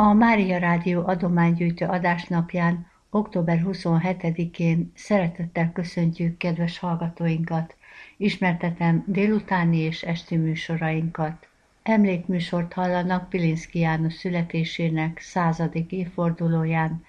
A Mária Rádió adománygyűjtő adásnapján, október 27-én szeretettel köszöntjük kedves hallgatóinkat. Ismertetem délutáni és esti műsorainkat. Emlékműsort hallanak Pilinszky János születésének 100. évfordulóján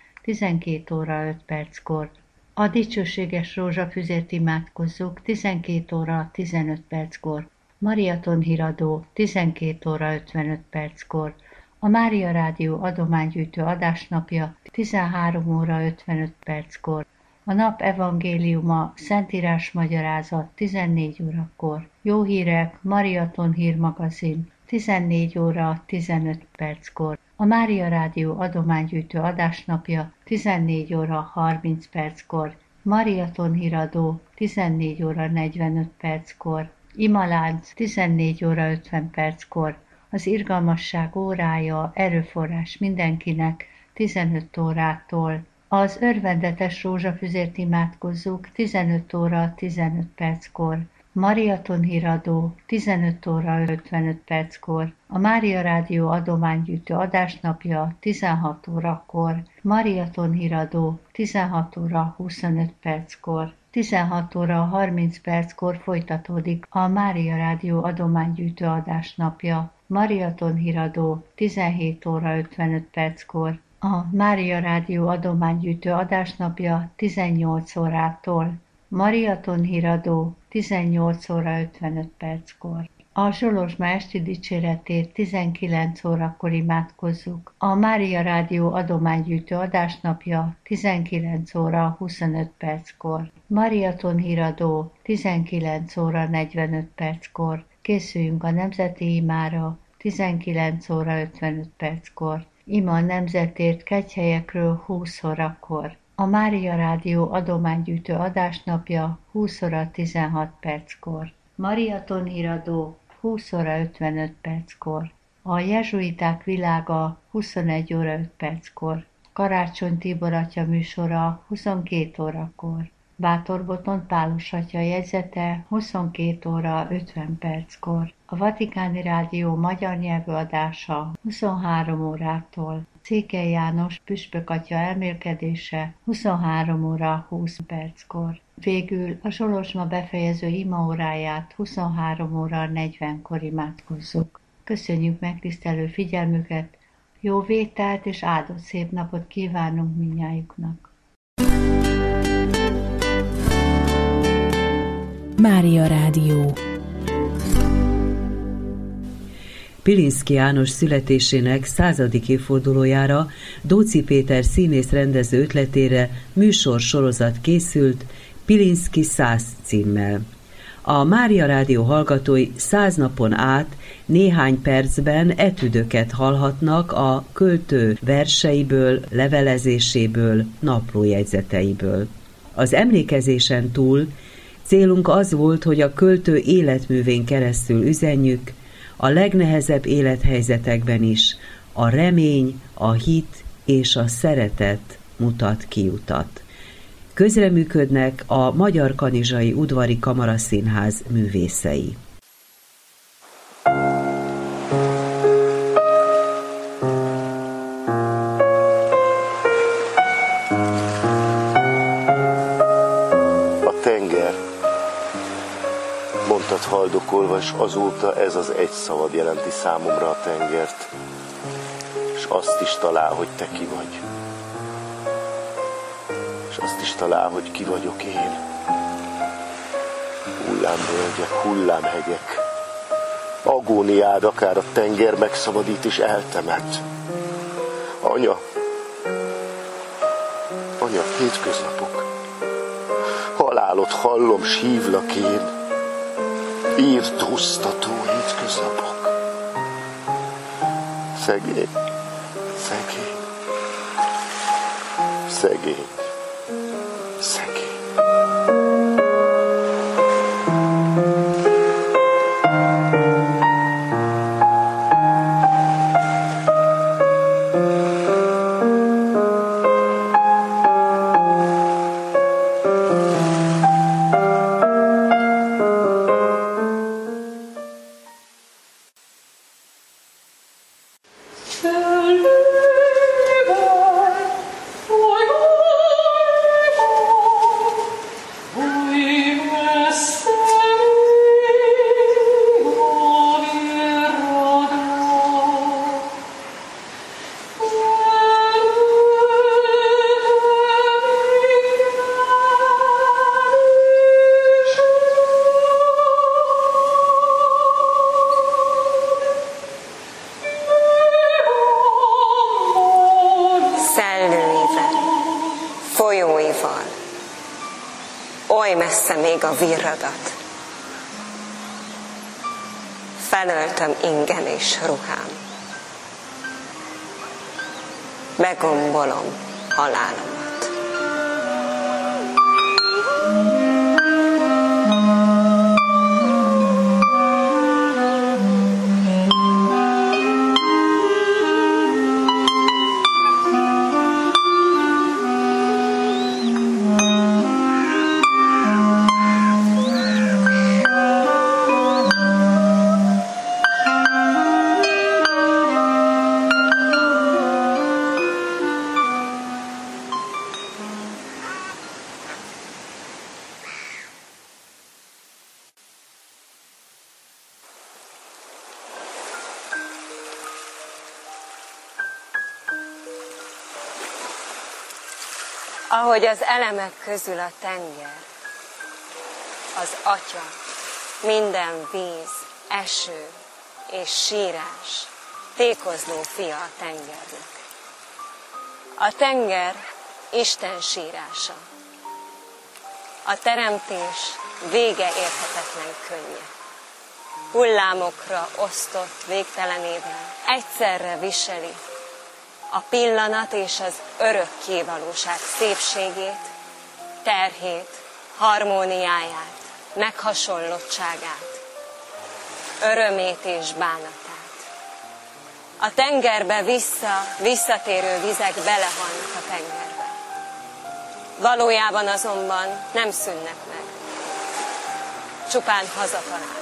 12 óra 5 perckor. A dicsőséges rózsafüzért imádkozzuk 12 óra 15 perckor. Mariaton híradó 12 óra 55 perckor. A Mária Rádió adománygyűjtő adásnapja 13 óra 55 perckor. A nap evangéliuma Szentírás magyarázat 14 órakor. Jó hírek Mariaton hírmagazin 14 óra 15 perckor. A Mária Rádió adománygyűjtő adásnapja 14 óra 30 perckor. Mariaton híradó 14 óra 45 perckor. Imalánc 14 óra 50 perckor. Az irgalmasság órája, erőforrás mindenkinek 15 órától. Az örvendetes rózsafüzért imádkozzuk 15 óra 15 perckor. Mariaton híradó 15 óra 55 perckor. A Mária Rádió adománygyűjtő adásnapja 16 órakor. Mariaton híradó 16 óra 25 perckor. 16 óra 30 perckor folytatódik a Mária Rádió adománygyűjtő adásnapja. Mariaton híradó 17 óra 55 perckor. A Mária Rádió adománygyűjtő adásnapja 18 órától. Mariaton híradó 18 óra 55 perckor. A Zsolozsma esti dicséretét 19 órakor imádkozzuk. A Mária Rádió adománygyűjtő adásnapja 19 óra 25 perckor. Mariaton híradó 19 óra 45 perckor. Készüljünk a nemzeti imára 19 óra 55 perckor. Ima a nemzetért kegyhelyekről 20 órakor. A Mária Rádió adománygyűjtő adásnapja 20 óra 16 perckor. Mariaton híradó 20 óra 55 perckor. A jezsuiták világa 21 óra 5 perckor. Karácsony Tibor atya műsora 22 órakor. Bátorboton Pálos atya jegyzete 22 óra 50 perckor. A Vatikáni Rádió magyar nyelvű adása 23 órától. Székely János püspök atya elmélkedése 23 óra 20 perckor. Végül a Zsolozsma befejező imaóráját 23 óra 40-kor imádkozzuk. Köszönjük megtisztelő figyelmüket, jó vételt és áldott szép napot kívánunk mindnyájuknak. Mária Rádió. Pilinszky János születésének 100. évfordulójára Dóczy Péter színész-rendező ötletére műsorsorozat készült Pilinszky 100 címmel. A Mária Rádió hallgatói 100 napon át néhány percben etüdöket hallhatnak a költő verseiből, levelezéséből, naplójegyzeteiből. Az emlékezésen túl célunk az volt, hogy a költő életművén keresztül üzenjük, a legnehezebb élethelyzetekben is a remény, a hit és a szeretet mutat kiutat. Közreműködnek a Magyar Kanizsai Udvari Kamaraszínház művészei. Haldokolva, és azóta ez az egy szavad jelenti számomra a tengert, és azt is talál, hogy te ki vagy. És azt is talál, hogy ki vagyok én. Hullámvölgyek, hullámhegyek, agóniád, akár a tenger megszabadít és eltemet. Anya, hétköznapok, halálot hallom, s hívlak én. Írtóztató hétköznapok. Szegény, szegény, szegény, szegény. Hallelujah. messze még a virradat. Felöltöm ingem és ruhám. Begombolom halálomat. Ahogy az elemek közül a tenger, az Atya, minden víz, eső és sírás, tékozló fia a tengernek. A tenger Isten sírása. A teremtés vége érhetetlen könnye. Hullámokra osztott végtelenével egyszerre viseli a pillanat és az örökkévalóság szépségét, terhét, harmóniáját, meghasonlottságát, örömét és bánatát. A tengerbe visszatérő vizek belehalnak a tengerbe. Valójában azonban nem szűnnek meg, csupán hazatalálnak.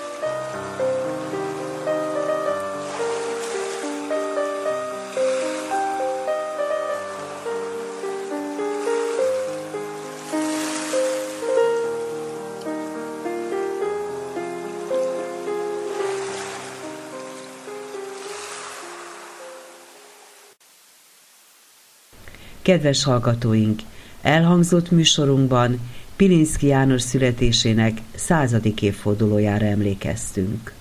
Kedves hallgatóink! Elhangzott műsorunkban Pilinszky János születésének 100. évfordulójára emlékeztünk.